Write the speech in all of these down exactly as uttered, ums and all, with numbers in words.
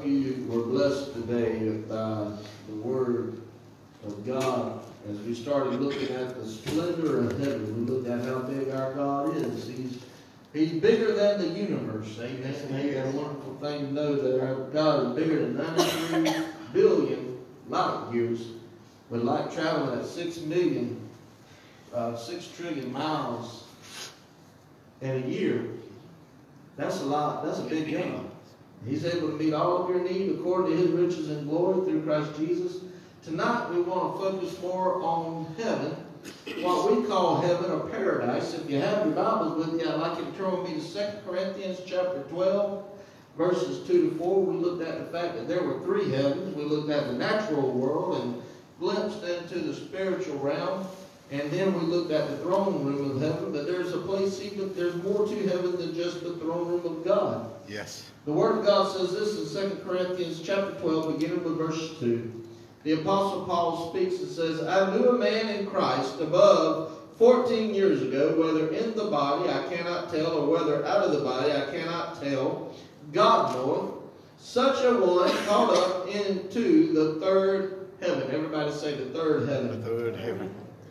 hope you were blessed today by the Word of God. As we started looking at the splendor of heaven, we looked at how big our God is. He's He's bigger than the universe. Amen. It's a wonderful thing to know that our God is bigger than ninety-three billion light years. With light traveling at six million, uh, six trillion miles in a year, that's a lot. That's a big God. He's able to meet all of your need according to His riches and glory through Christ Jesus. Tonight we want to focus more on heaven, what we call heaven or paradise. If you have your Bibles with you, I'd like you to turn with me to Second Corinthians chapter twelve, verses two to four. We looked at the fact that there were three heavens. We looked at the natural world and glimpsed into the spiritual realm. And then we looked at the throne room of heaven. But there's a place, even there's more to heaven than just the throne room of God. Yes. The Word of God says this in Second Corinthians chapter twelve, beginning with verse two. The Apostle Paul speaks and says, I knew a man in Christ above fourteen years ago, whether in the body I cannot tell, or whether out of the body I cannot tell. God knoweth. Such a one caught up into the third heaven. Everybody say the third heaven. The third heaven.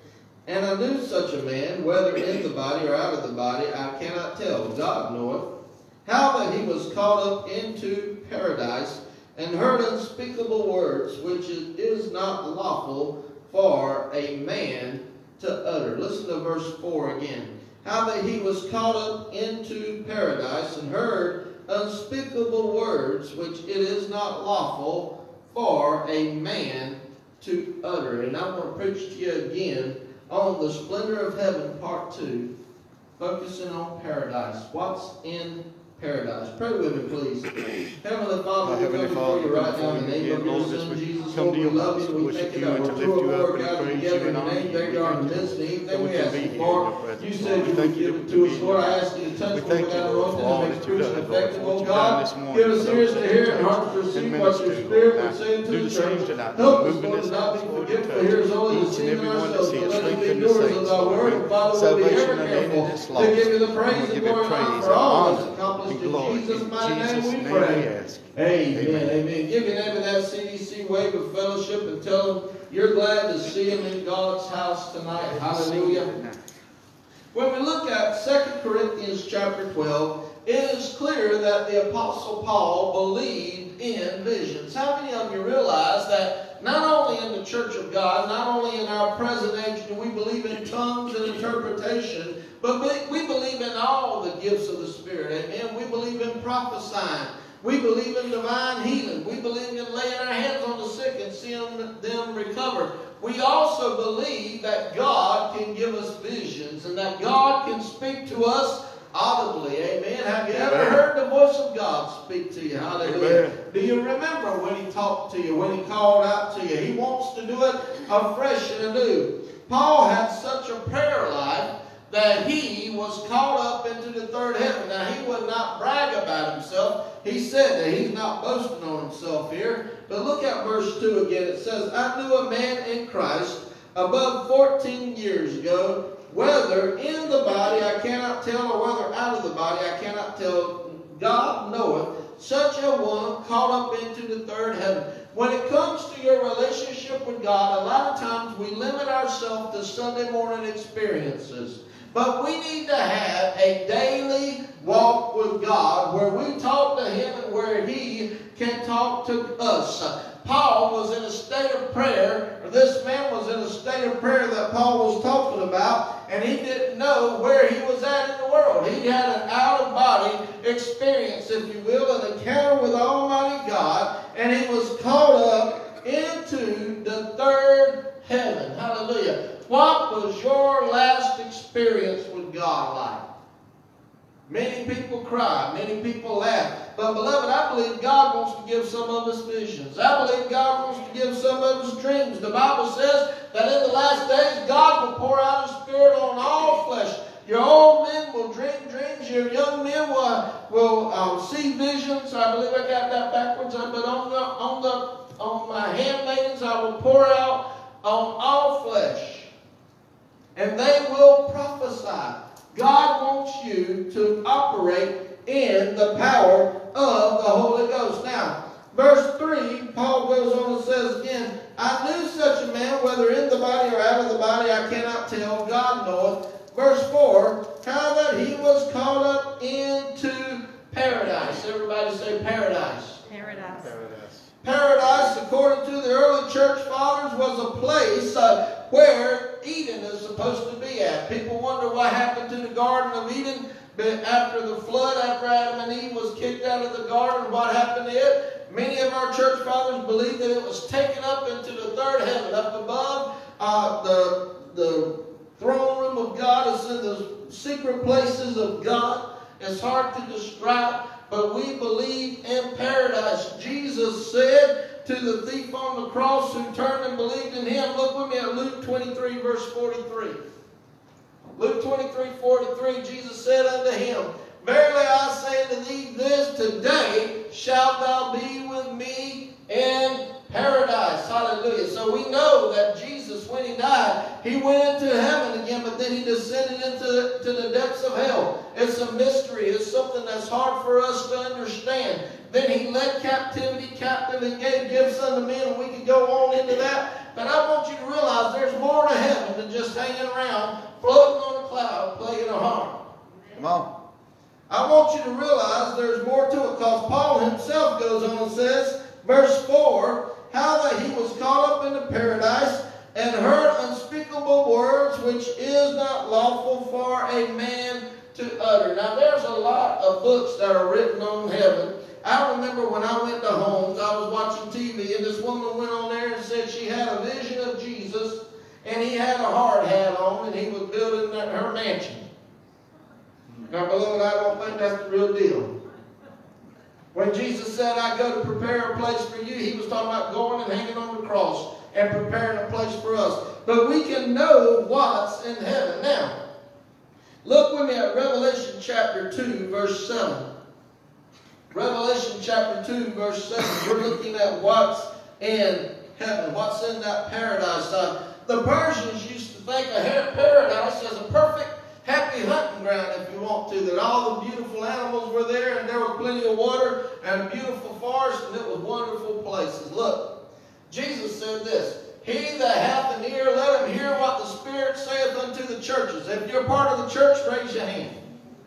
And I knew such a man, whether in the body or out of the body, I cannot tell. God knoweth. How that he was caught up into paradise, and heard unspeakable words, which it is not lawful for a man to utter. Listen to verse four again. How that he was caught up into paradise, and heard unspeakable words, which it is not lawful for a man to utter. And I want to preach to you again on the splendor of heaven, part two, focusing on paradise. What's in paradise? Pray with me, please. Heavenly Father, we come before you right now in the name of your Son, Jesus. Lord, we love you. We thank you that we're two or more gathered together in your name. There you are in the midst of anything we ask you for. You said you would give it to us. Lord, I ask you to touch what we got anointed and make preach and effective, oh God. Give us ears to hear and hearts to receive what your Spirit would say to the church. Help us, Lord, to not be forgetful. Here's only the seed in ourselves, but let us be doers of thy word. And Father, we'll be ever careful to give you the praise and glory for all that's accomplished. In Jesus' mighty name we pray. Amen. Amen. Amen. Give your name in that C D C wave of fellowship and tell them you're glad to see them in God's house tonight. Hallelujah. When we look at Second Corinthians chapter twelve, it is clear that the Apostle Paul believed in visions. How many of you realize that not only in the church of God, not only in our present age do we believe in tongues and interpretation, but we, we believe in all the gifts of the Spirit. Amen. We believe in prophesying. We believe in divine healing. We believe in laying our hands on the sick and seeing them recover. We also believe that God can give us visions and that God can speak to us audibly. Amen. Have you ever heard the voice of God speak to you? Hallelujah. Amen. Do you remember when He talked to you, when He called out to you? He wants to do it afresh and anew. Paul had such a prayer life that he was caught up into the third heaven. Now, he would not brag about himself. He said that he's not boasting on himself here. But look at verse two again. It says, I knew a man in Christ above fourteen years ago, whether in the body I cannot tell, or whether out of the body I cannot tell. God knoweth, such a one caught up into the third heaven. When it comes to your relationship with God, a lot of times we limit ourselves to Sunday morning experiences. But we need to have a daily walk with God where we talk to Him and where He can talk to us. Paul was in a state of prayer, or this man was in a state of prayer that Paul was talking about, and he didn't know where he was at in the world. He had an out-of-body experience, if you will, an encounter with Almighty God, and he was caught up into the third heaven. Hallelujah. What was your last experience with God like? Many people cry. Many people laugh. But beloved, I believe God wants to give some of us visions. I believe God wants to give some of us dreams. The Bible says that in the last days, God will pour out His Spirit on all flesh. Your old men will dream dreams. Your young men will, will um, see visions. I believe I got that backwards. But on the on the on my handmaidens, I will pour out on all flesh, and they will prophesy. God wants you to operate in the power of the Holy Ghost. Now, Verse three, Paul goes on and says again, I knew such a man, whether in the body or out of the body, I cannot tell, God knoweth. Verse four, how that he was caught up into paradise. Everybody say paradise. Paradise. Paradise. Paradise, according to the early church fathers, was a place uh, where Eden is supposed to be at. People wonder what happened to the Garden of Eden after the flood, after Adam and Eve was kicked out of the garden. What happened to it? Many of our church fathers believe that it was taken up into the third heaven, up above. Uh, the, the throne room of God is in the secret places of God. It's hard to describe, but we believe in paradise. Jesus said to the thief on the cross who turned and believed in him, look with me at Luke twenty-three, verse forty-three. Luke twenty-three, forty-three, Jesus said unto him, verily I say unto thee, this today shalt thou be with me in paradise. Hallelujah. So we know that Jesus, when he died, he went into heaven again, but then he descended into to the depths of hell. It's a mystery. It's something that's hard for us to understand. Then he led captivity captive and gave gifts unto men, and we could go on into that. But I want you to realize there's more to heaven than just hanging around, floating on a cloud, playing a harp. Come on. I want you to realize there's more to it, because Paul himself goes on and says, verse four, how that he was caught up into paradise and heard unspeakable words which is not lawful for a man to utter. Now there's a lot of books that are written on heaven. I remember when I went to Homes, I was watching T V, and this woman went on there and said she had a vision of Jesus, and he had a hard hat on, and he was building her mansion. Now, beloved, I don't think that's the real deal. When Jesus said, I go to prepare a place for you, he was talking about going and hanging on the cross and preparing a place for us. But we can know what's in heaven. Now, look with me at Revelation chapter two, verse seven. Revelation chapter two, verse seven. We're looking at what's in heaven, what's in that paradise. Uh, the Persians used to think of paradise as a perfect, happy hunting ground, if you want to, that all the beautiful animals were there, and there was plenty of water and a beautiful forest, and it was wonderful places. Look, Jesus said this, he that hath an ear, let him hear what the Spirit saith unto the churches. If you're part of the church, raise your hand.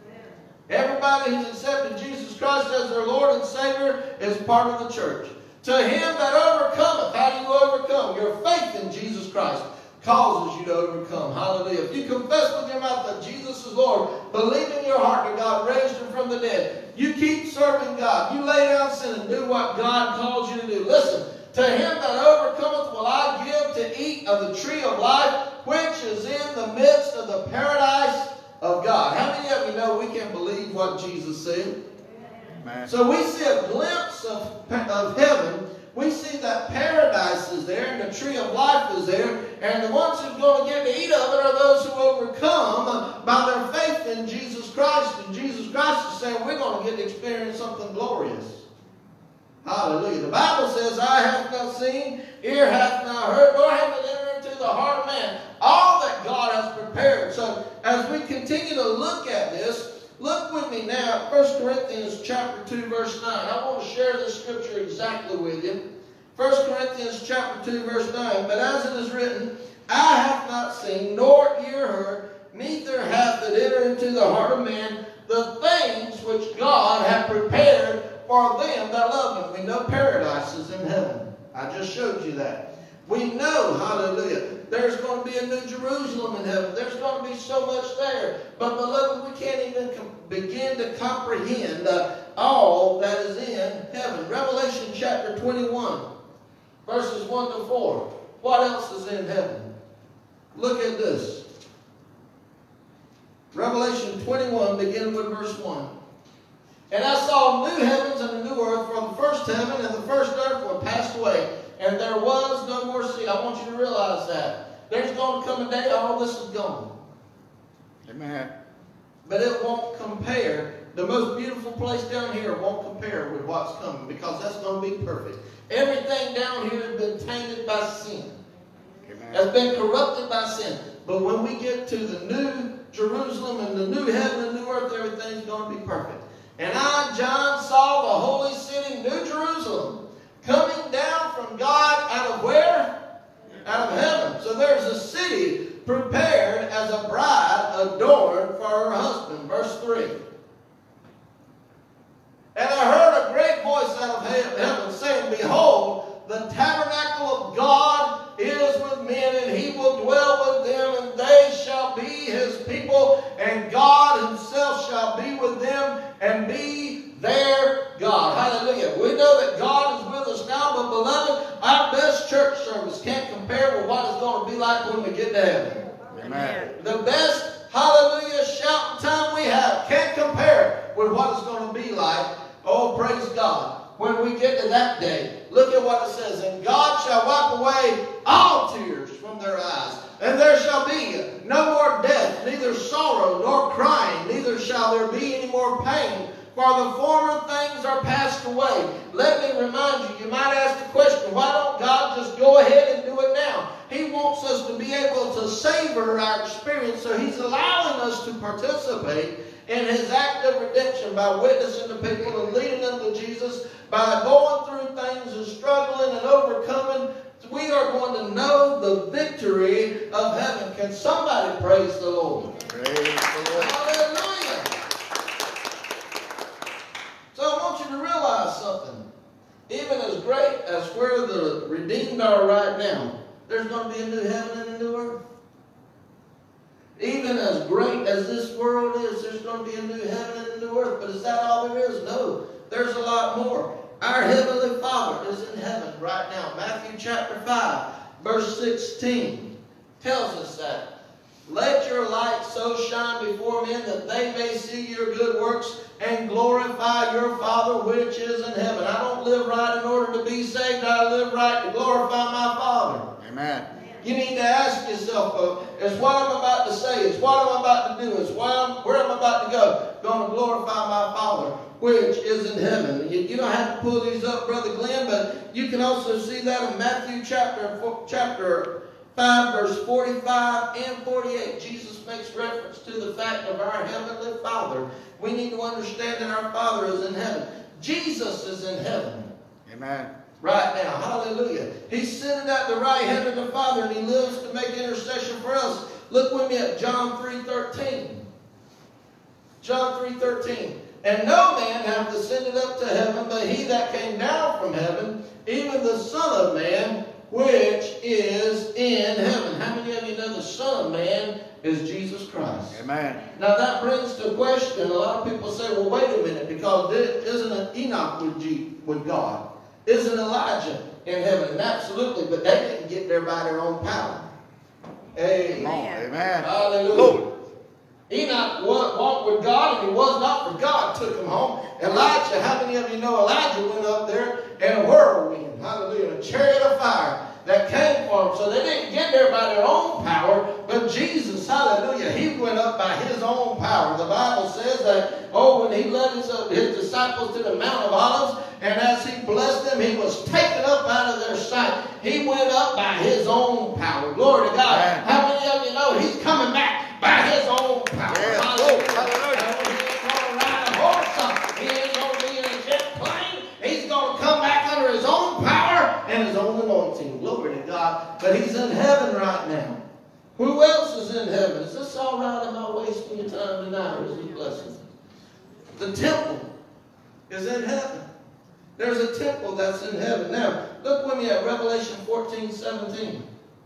Everybody who's accepted Jesus Christ as their Lord and Savior is part of the church. To him that overcometh, how do you overcome? Your faith in Jesus Christ causes you to overcome. Hallelujah. If you confess with your mouth that Jesus is Lord, believe in your heart that God raised him from the dead, you keep serving God, you lay down sin and do what God calls you to do. Listen, to him that overcometh will I give to eat of the tree of life, which is in the midst of the paradise of God. How many of you know we can believe what Jesus said? Amen. So we see a glimpse of, of heaven. We see that paradise is there and the tree of life is there. And the ones who are going to get to eat of it are those who overcome by their faith in Jesus Christ. And Jesus Christ is saying we're going to get to experience something glorious. Hallelujah. The Bible says, eye hath not seen, ear hath not heard, nor hath it entered into the heart of man all that God has prepared. So as we continue to look at this, look with me now at First Corinthians chapter two, verse nine. I want to share this scripture exactly with you. First Corinthians chapter two, verse nine. But as it is written, eye hath not seen, nor ear heard, neither hath it entered into the heart of man the things which God hath prepared for them that love him. We know paradise is in heaven. I just showed you that. We know, hallelujah, there's going to be a new Jerusalem in heaven. There's going to be so much there. But beloved, we can't even begin to comprehend uh, all that is in heaven. Revelation chapter twenty-one, verses one to four. What else is in heaven? Look at this. Revelation twenty-one, beginning with verse one. And I saw new heavens and a new earth, for the first heaven and the first earth were passed away, and there was no more sea. I want you to realize that. There's going to come a day all this is gone. Amen. But it won't compare. The most beautiful place down here won't compare with what's coming, because that's going to be perfect. Everything down here has been tainted by sin. Amen. Has been corrupted by sin. But when we get to the new Jerusalem and the new heaven and new earth, everything's going to be perfect. And I, John, saw the holy city, New Jerusalem, get to heaven. Amen. The best hallelujah shouting time we have can't compare with what it's going to be like. Oh, praise God. When we get to that day, look at what it says. And God shall wipe away all tears from their eyes. And there shall be no more death, neither sorrow nor crying, neither shall there be any more pain. For the former things are passed away. Let me remind you, you might ask the question, why don't God just go ahead and do it now? He wants us to be able to savor our experience, so He's allowing us to participate in His act of redemption by witnessing to people and leading them to Jesus, by going through things and struggling and overcoming. We are going to know the victory of heaven. Can somebody praise the Lord? Praise the Lord. Hallelujah. So I want you to realize something. Even as great as where the redeemed are right now, there's going to be a new heaven and a new earth. Even as great as this world is, there's going to be a new heaven and a new earth. But is that all there is? No. There's a lot more. Our Heavenly Father is in heaven right now. Matthew chapter five, verse sixteen tells us that. Let your light so shine before men that they may see your good works and glorify your Father which is in heaven. I don't live right in order to be saved. I live right to glorify my Father. Amen. You need to ask yourself, uh, is what I'm about to say, is what I'm about to do, is what I'm, where I'm about to go, going to glorify my Father which is in heaven. You, you don't have to pull these up, Brother Glenn, but you can also see that in Matthew chapter four, chapter five, verse forty-five and forty-eight. Jesus makes reference to the fact of our Heavenly Father. We need to understand that our Father is in heaven. Jesus is in heaven. Amen. Right now. Hallelujah. He's sitting at the right hand of the Father, and He lives to make intercession for us. Look with me at John three thirteen. John three thirteen. And no man hath ascended up to heaven, but He that came down from heaven, even the Son of Man, which is in heaven. How many of you know the Son of Man is Jesus Christ? Amen. Now that brings to question, a lot of people say, well, wait a minute, because isn't Enoch with, G, with God? Isn't Elijah in heaven? And absolutely, but they didn't get there by their own power. Amen. Amen. Hallelujah. Lord. Enoch walked with God, and he was not, for God took him home. Elijah, how many of you know Elijah went up there in a whirlwind, hallelujah, a chariot of fire that came for him. So they didn't get there by their own power, but Jesus, hallelujah, He went up by His own power. The Bible says that, oh, when He led His, his disciples to the Mount of Olives, and as He blessed them, He was taken up out of their sight. He went up by His own power. Glory to God. Amen. How many of you know He's coming back by His own power? Yes. Hallelujah. Hallelujah. He ain't going to ride a horse. He ain't going to be in a jet plane. He's going to come back under His own power and His own anointing. Glory to God. But He's in heaven right now. Who else is in heaven? Is this all right? Am I wasting your time tonight, or is it a blessing? The temple is in heaven. There's a temple that's in heaven. Now, look with me at Revelation fourteen seventeen.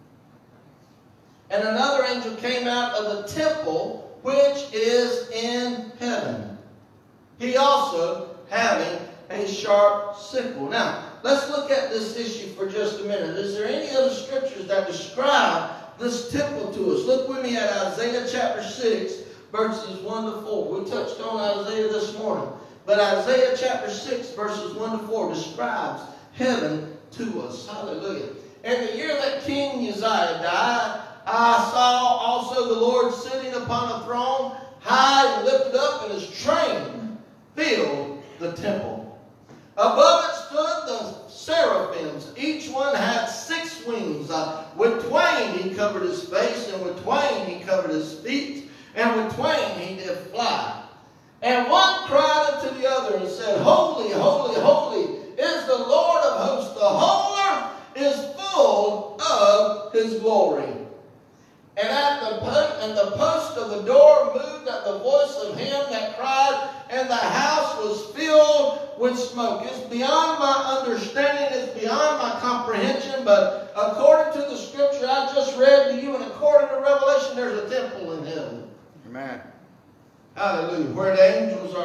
And another angel came out of the temple which is in heaven. He also having a sharp sickle. Now, let's look at this issue for just a minute. Is there any other scriptures that describe this temple to us? Look with me at Isaiah chapter six, verses one to four. We touched on Isaiah this morning. But Isaiah chapter six, verses one to four describes heaven to us. Hallelujah. In the year that King Uzziah died, I saw also the Lord sitting upon a throne, high and lifted up, and His train filled the temple. Above it stood the seraphims. Each one had six wings. Uh, with twain He covered His face, and with twain He covered His feet, and with twain He did fly. And one cried unto the other and said, Holy, holy, holy is the Lord of hosts. The whole earth is full of His glory. And at the po- and the post of the door moved at the voice of him that cried, and the house was filled with smoke. It's beyond my understanding, it's beyond my comprehension, but according to the scripture I just read to you, and according to Revelation, there's a temple in heaven. Amen. Hallelujah. Where the angels are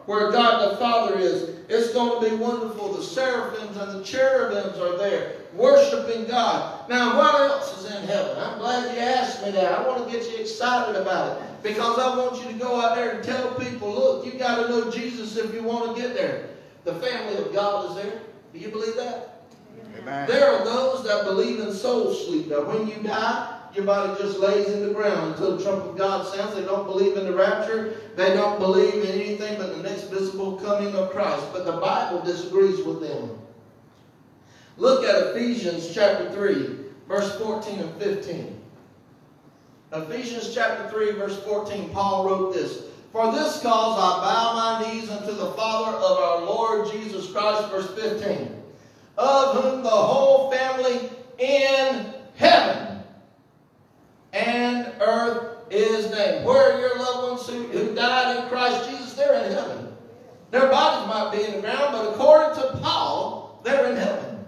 where God the Father is. It's going to be wonderful. The seraphims and the cherubims are there worshiping God. Now, what else is in heaven? I'm glad you asked me that. I want to get you excited about it because I want you to go out there and tell people, look, you got to know Jesus if you want to get there. The family of God is there. Do you believe that? Amen. There are those that believe in soul sleep. That when you die, your body just lays in the ground until the trump of God sounds. They don't believe in the rapture. They don't believe in anything but the next visible coming of Christ. But the Bible disagrees with them. Look at Ephesians chapter three, verse fourteen and fifteen. Ephesians chapter three, verse fourteen, Paul wrote this. For this cause I bow my knees unto the Father of our Lord Jesus Christ, verse fifteen, of whom the whole family in heaven and earth is named. Where are your loved ones who, who died in Christ Jesus? They're in heaven. Their bodies might be in the ground, but according to Paul, they're in heaven.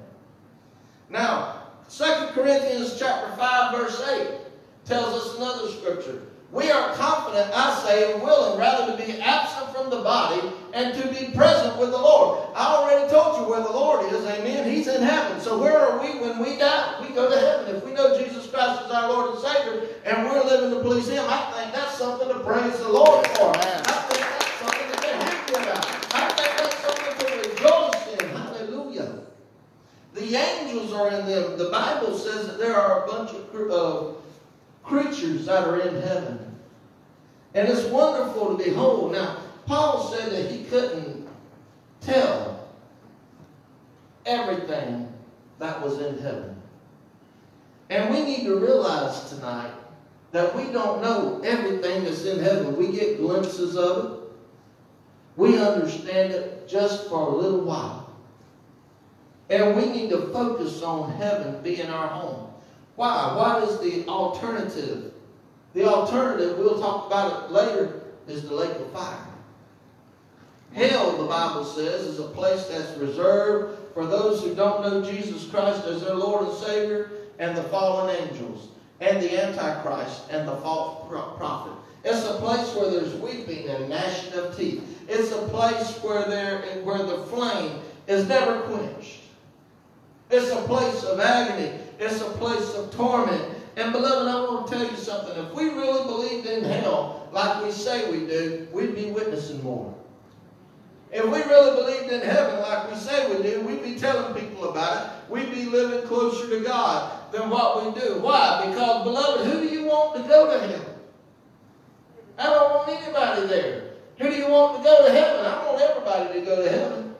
Now, Second Corinthians chapter five, verse eight tells us another scripture. We are confident, I say, and willing rather to be absent from the body and to be present with the Lord. I already told you where the Lord is, amen. He's in heaven. So where are we when we die? We go to heaven. If we know Jesus Christ is our Lord and Savior and we're living to please Him, I think that's something to praise the Lord for. Amen. I think that's something to get happy about. I think that's something to rejoice in. Hallelujah. The angels are in them. The Bible says that there are a bunch of uh, creatures that are in heaven. And it's wonderful to behold. Now, Paul said that he couldn't tell everything that was in heaven. And we need to realize tonight that we don't know everything that's in heaven. We get glimpses of it. We understand it just for a little while. And we need to focus on heaven being our home. Why? What is the alternative? The alternative, we'll talk about it later, is the lake of fire. Hell, the Bible says, is a place that's reserved for those who don't know Jesus Christ as their Lord and Savior, and the fallen angels, and the Antichrist, and the false prophet. It's a place where there's weeping and gnashing of teeth. It's a place where, there, where the flame is never quenched. It's a place of agony. It's a place of torment. And beloved, I want to tell you something. If we really believed in hell like we say we do, we'd be witnessing more. If we really believed in heaven like we say we do, we'd be telling people about it. We'd be living closer to God than what we do. Why? Because, beloved, who do you want to go to heaven? I don't want anybody there. Who do you want to go to heaven? I want everybody to go to heaven.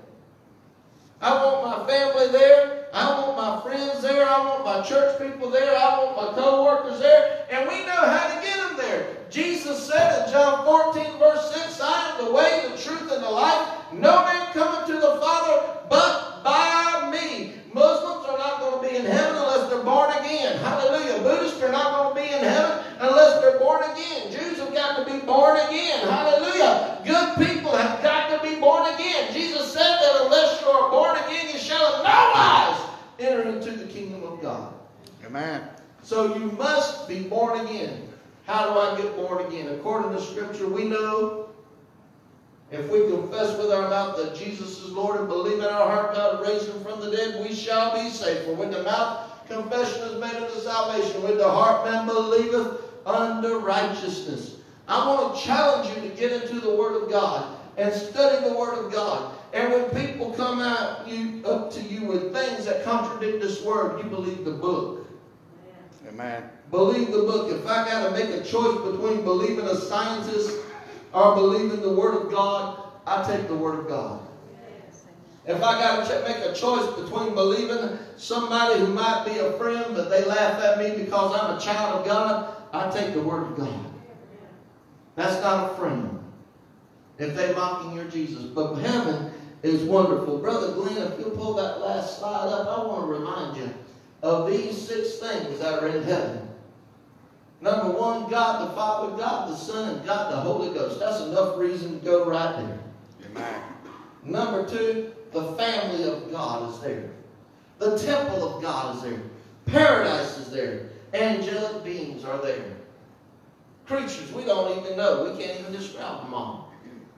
I want my family there. I want my friends there. I want my church people there. I want my co-workers there. And we know how to get them there. Jesus said in John fourteen, verse six, I am the way, the truth, and the life. No man cometh to the Father but by me. Muslims are not going to be in heaven unless they're born again. Hallelujah. Buddhists are not going to be in heaven unless they're born again. Jews have got to be born again. Hallelujah. Good people have got to be born again. Jesus said that unless you are born again, you shall in no wise enter into the kingdom of God. Amen. So you must be born again. How do I get born again? According to Scripture, we know if we confess with our mouth that Jesus is Lord and believe in our heart God raised Him from the dead, we shall be saved. For with the mouth confession is made unto salvation. With the heart man believeth unto righteousness. I want to challenge you to get into the Word of God and study the Word of God. And when people come out you, up to you with things that contradict this Word, you believe the book. Amen. Believe the book. If I got to make a choice between believing a scientist or believing the Word of God, I take the Word of God. If I got to make a choice between believing somebody who might be a friend, but they laugh at me because I'm a child of God, I take the Word of God. That's not a friend. If they're mocking your Jesus. But heaven is wonderful. Brother Glenn, if you'll pull that last slide up, I want to remind you of these six things that are in heaven. Number one, God the Father, God the Son, and God the Holy Ghost. That's enough reason to go right there. Amen. Number two, the family of God is there. The temple of God is there. Paradise is there. Angelic beings are there. Creatures we don't even know. We can't even describe them all.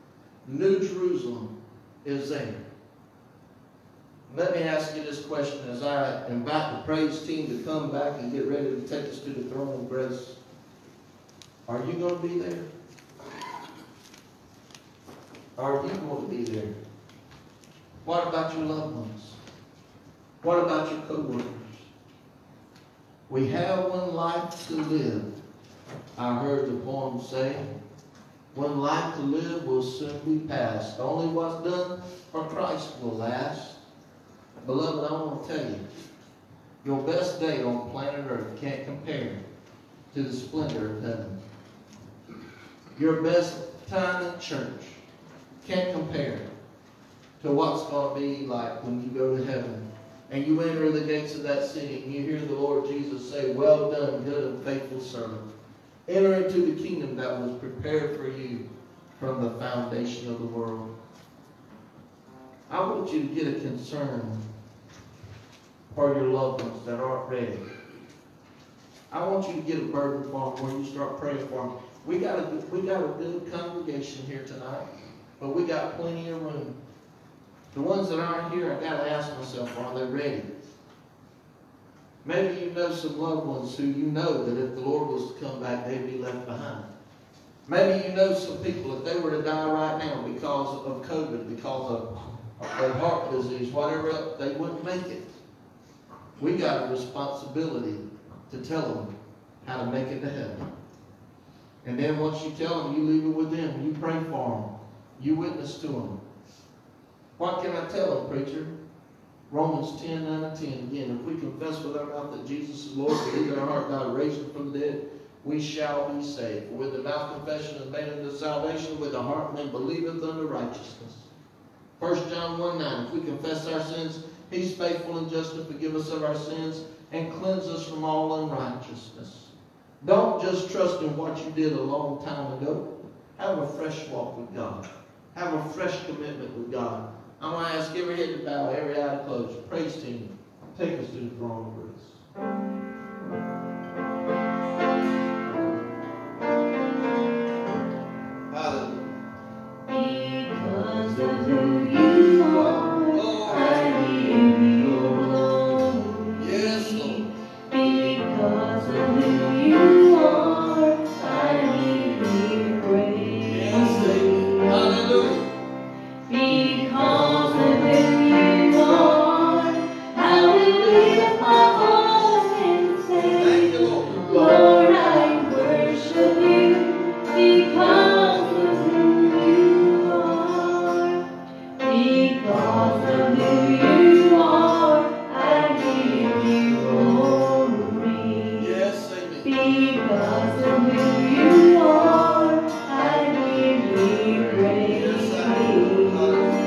New Jerusalem is there. Let me ask you this question as I invite the praise team to come back and get ready to take us to the throne of grace. Are you going to be there? Are you going to be there? What about your loved ones? What about your co-workers? We have one life to live. I heard the poem say, one life to live will soon be past. Only what's done for Christ will last. Beloved, I want to tell you, your best day on planet Earth can't compare to the splendor of heaven. Your best time in church can't compare to what's going to be like when you go to heaven and you enter the gates of that city and you hear the Lord Jesus say, well done, good and faithful servant. Enter into the kingdom that was prepared for you from the foundation of the world. I want you to get a concern for your loved ones that aren't ready. I want you to get a burden for them where you start praying for them. We got a, we got a good congregation here tonight, but we got plenty of room. The ones that aren't here, I got to ask myself, are they ready? Maybe you know some loved ones who you know that if the Lord was to come back, they'd be left behind. Maybe you know some people, if they were to die right now because of COVID, because of, of heart disease, whatever else, they wouldn't make it. We got a responsibility to tell them how to make it to heaven. And then once you tell them, you leave it with them. You pray for them. You witness to them. What can I tell them, preacher? Romans ten, nine and ten. Again, if we confess with our mouth that Jesus is Lord, believe in our heart God raised him from the dead, we shall be saved. For with the mouth confession is made unto salvation, with the heart man believeth unto righteousness. First John one, nine. If we confess our sins, he's faithful and just to forgive us of our sins and cleanse us from all unrighteousness. Don't just trust in what you did a long time ago. Have a fresh walk with God. Have a fresh commitment with God. I'm going to ask every head to bow, every eye to close. Praise team, take us to the throne of grace. Hallelujah. Because of who you are, I give you glory. Yes, Lord. Because of who you are, I give you praise. Yes, Savior. Hallelujah. Because of who you are, I will lift my voice and say, Thank you, Lord. Lord, I worship you because of who you are. Because of who you are, I give you glory. Yes, Savior. Because of who you are, I give you praise. Yes, I do. Hallelujah.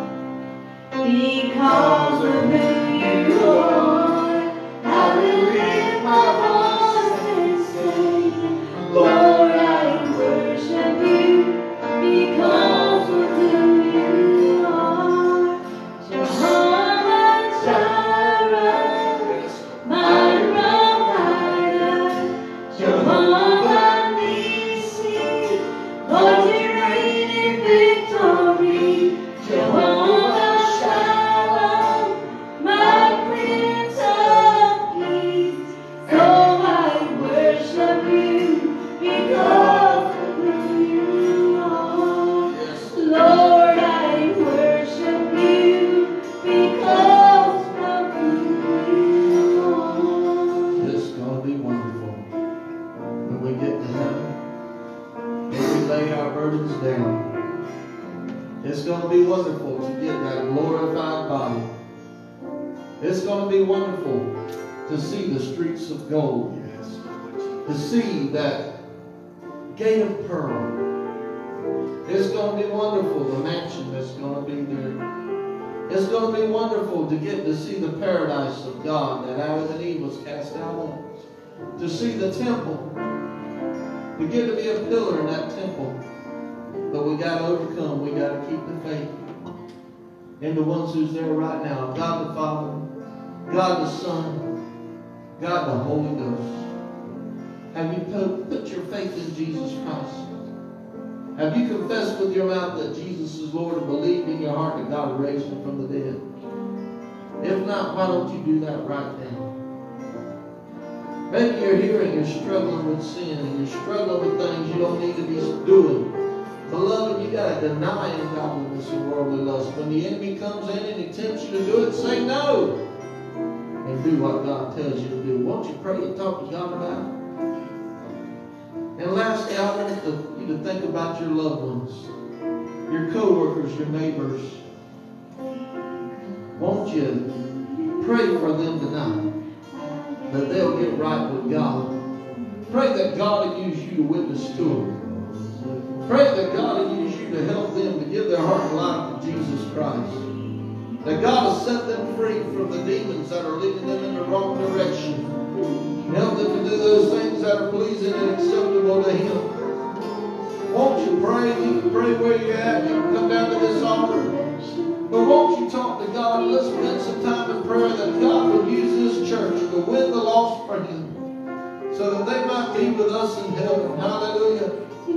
Because of who you are, I will lift my voice and say, Lord, I worship you because of who you are. Jehovah Jireh, Yes, Lord. my provider, Jehovah Nissi, Lord, you reign in victory. Jehovah Shalom, my Prince of Peace. So I worship you because of who you are. Yes, Lord, I worship you because of who you are. it's going to be wonderful when we get to heaven, when we lay our burdens down. It's going to be wonderful to get that glorified body. It's going to be wonderful to see the streets of gold, Yes, Lord. to see that gate of pearl. It's going to be wonderful, the mansion that's going to be there. It's going to be wonderful to get to see the paradise of God that Adam and Eve was cast out of. To see the temple. To get to be a pillar in that temple. But we got to overcome. We got to keep the faith. And the ones who's there right now. God the Father. God the Son. God the Holy Ghost. Have you put, put your faith in Jesus Christ? Have you confessed with your mouth that Jesus is Lord and believed in your heart that God raised him from the dead? If not, why don't you do that right now? Maybe you're here and you're struggling with sin and you're struggling with things you don't need to be doing. Beloved, you got to deny ungodliness and worldly lust. When the enemy comes in and he tempts you to do it, say no. And do what God tells you to do. Won't you pray and talk to God about it? And lastly, I want to, you to think about your loved ones, your co-workers, your neighbors. Won't you pray for them tonight that they'll get right with God? Pray that God will use you to witness to them. Pray that God will use you to help them to give their heart and life to Jesus Christ. That God will set them free from the demons that are leading them in the wrong direction. Help them to do those things that are pleasing and acceptable to Him. Won't you pray? You can pray where you're at. You can come down to this altar. But won't you talk to God? Let's spend some time in prayer that God would use this church to win the lost for Him, so that they might be with us in heaven. Hallelujah.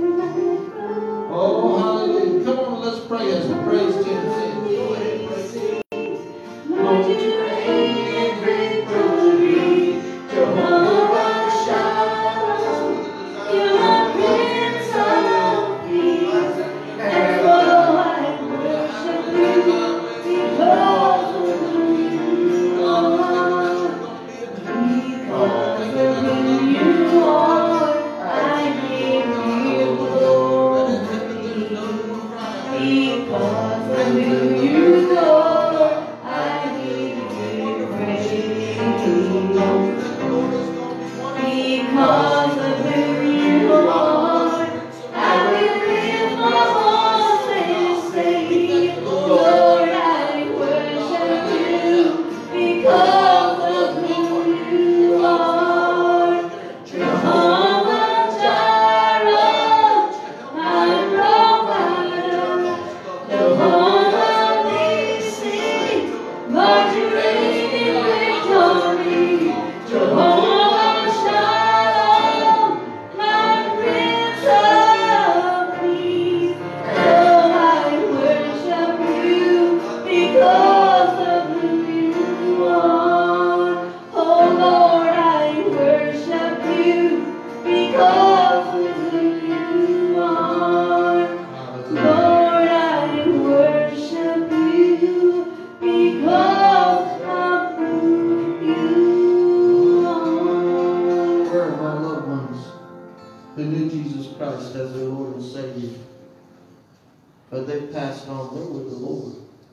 Oh, hallelujah. Come on, let's pray as the praise team sings. Go ahead, praise team. Lord, you reign in victory. Jehovah Shalom. You are Prince of Peace. And so I worship you because of who you are. Because of who you are, I give you glory. Because of who you are, I give you praise. Because of who you are, I will lift my voice and say, Lord, I worship you because of who you are. Jehovah Jireh, my provider. Jehovah Nissi, Lord, you reign in victory. Jehovah Shalom, my Prince of Peace. Oh, I worship you because of who you are. Oh, Lord, I worship you because of who you are. Lord, I worship you because of who you are. Where are my loved ones who knew Jesus Christ as their Lord and Savior, but they passed on? They're with the Lord.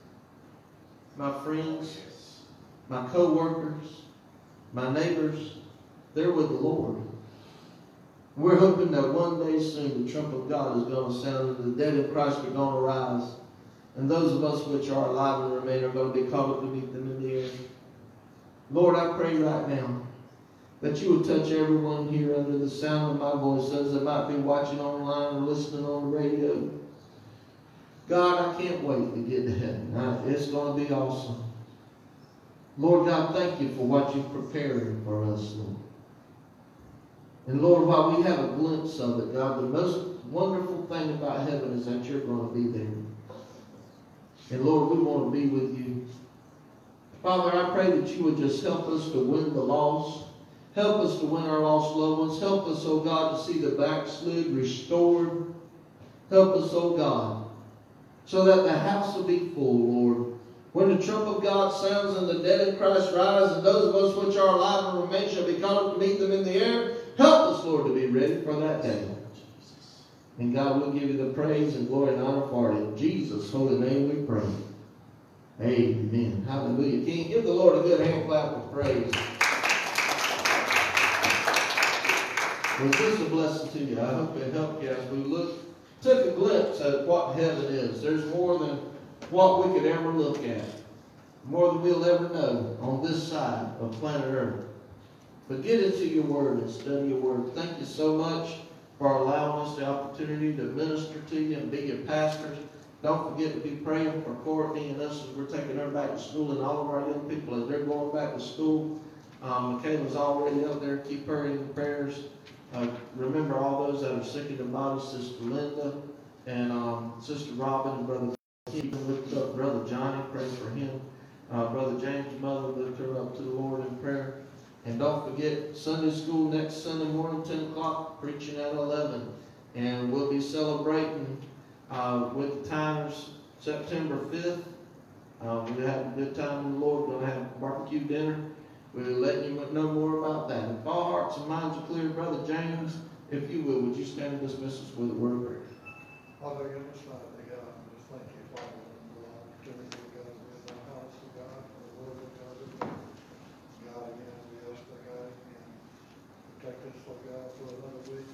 My friends, my co-workers, my neighbors, they're with the Lord. We're hoping that one day soon the trump of God is going to sound and the dead in Christ are going to rise. And those of us which are alive and remain are going to be caught up to meet them in the air. Lord, I pray right now that you would touch everyone here under the sound of my voice, those that might be watching online or listening on the radio. God, I can't wait to get to heaven. I, it's going to be awesome. Lord God, thank you for what you've prepared for us, Lord. And Lord, while we have a glimpse of it, God, the most wonderful thing about heaven is that you're going to be there. And Lord, we want to be with you. Father, I pray that you would just help us to win the lost. Help us to win our lost loved ones. Help us, oh God, to see the backslid restored. Help us, oh God, so that the house will be full, Lord. When the trump of God sounds and the dead in Christ rise, and those of us which are alive and remain shall be caught up to meet them in the air, help us, Lord, to be ready for that day. And God, we'll give you the praise and glory and honor for it. In Jesus' holy name we pray. Amen. Hallelujah. Can you give the Lord a good hand clap of praise? Was this a blessing to you? I hope it helped you as we look, took a glimpse at what heaven is. There's more than what we could ever look at. More than we'll ever know on this side of planet Earth. But get into your word and study your word. Thank you so much for allowing us the opportunity to minister to you and be your pastors. Don't forget to be praying for Courtney and us as we're taking her back to school, and all of our young people as they're going back to school. Um, Michaela's already up there. Keep her in the prayers. Uh, remember all those that are sick in the body, Sister Linda, And um, Sister Robin and Brother Keith lift up Brother Johnny, pray for him. Uh, Brother James' mother, lift her up to the Lord in prayer. And don't forget, Sunday school next Sunday morning, ten o'clock, preaching at eleven. And we'll be celebrating uh, with the Timers September fifth. Uh, we'll have a good time in the Lord. We'll have barbecue dinner. We'll let you know more about that. If all hearts and minds are clear, Brother James, if you will, would you stand and dismiss us with a word of prayer? Father, in this night, God, I just thank you, Father, for the opportunity, God, to be in the house of God, for the word of God. God, again, we ask, oh God, again, protect us, oh God, for another week.